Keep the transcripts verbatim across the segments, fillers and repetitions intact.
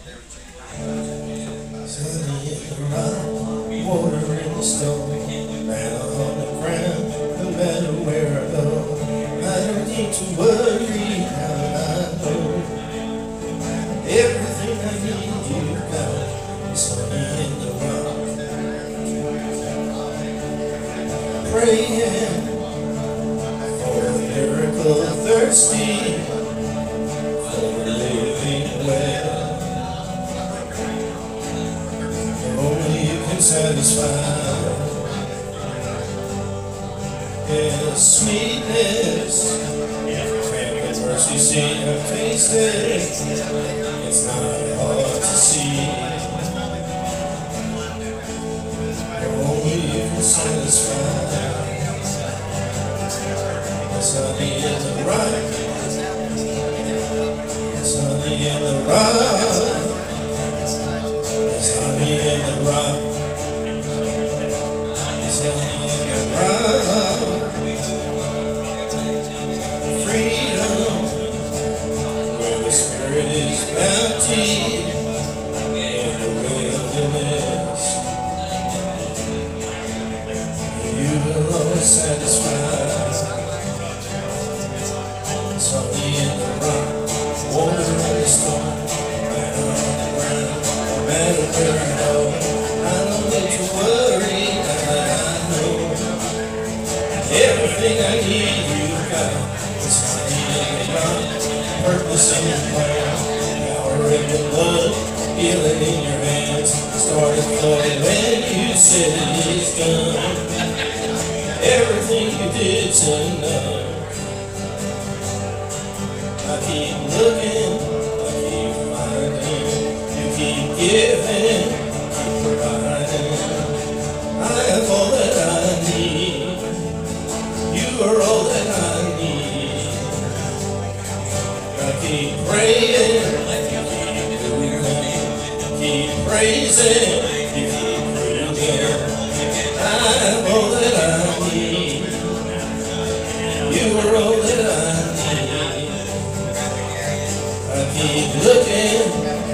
Sunny in the rock, water in the stone, man on the ground, no matter where I go. I don't need to worry now that I know everything I need you got. Sunny in the rock, praying for a miracle, thirsty for living well. Only you can satisfy. His sweetness, and mercy seen and tasted. It's not hard to see. Only you can satisfy. Sunny in the rock, sunny in the rock. Sunny in the rock, sunny in the rock. Freedom, where the spirit is bounty in the wilderness. You will always satisfy. Sunny in the rock, water in the storm, man on the ground. No matter where I go, I don't need to worry now that I know everything I need you got. Sunny in the rock, purpose in your plan, power in your blood, healing in your hands. Started flowing when you said it is done. Everything you did tonight. I keep looking, I keep finding. Keep giving, keep providing. I have all that I need. You are all that I need. I keep praying, keep moving, keep praising, keep proving. I have all that I need. You are all that I need. I keep looking.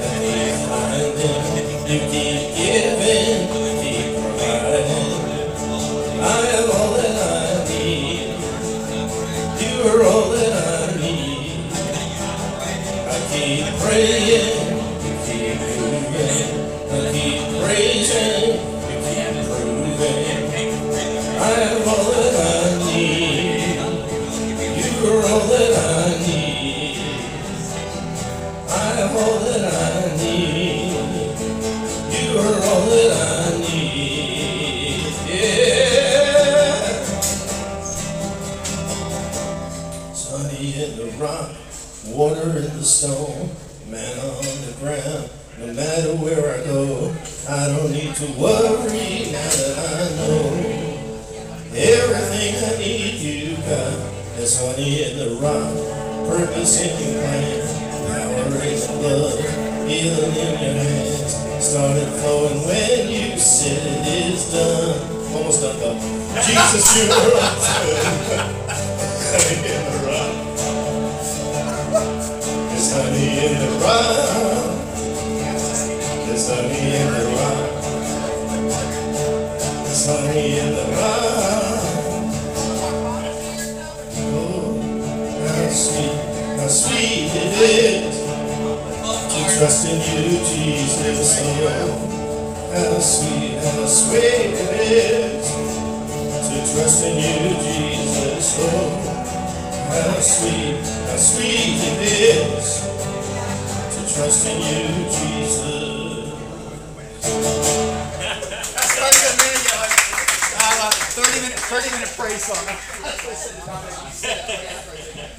You keep giving, keep providing. I am all that I need. You are all that I need. I keep praying, you keep moving. I keep praising, you keep proving. I am all that I need. You are all that I need. I am all that I need. You are all that I need, yeah. Sunny in the rock, water in the stone, man on the ground. No matter where I go, I don't need to worry now that I know everything I need you got. There's honey in the rock, purpose in your plan, power in the blood, healing in your hands. Started flowing when you said it is done. Almost done, though. Jesus, you are awesome. Honey in the rock. There's honey in the rock. There's honey in the rock. There's honey in the rock. Oh, how sweet, how sweet it is. Trust in you, Jesus, oh, how sweet, how sweet it is to trust in you, Jesus, oh, how sweet, how sweet it is to trust in you, Jesus. That's thirty minute, uh, thirty minute, thirty minute praise song.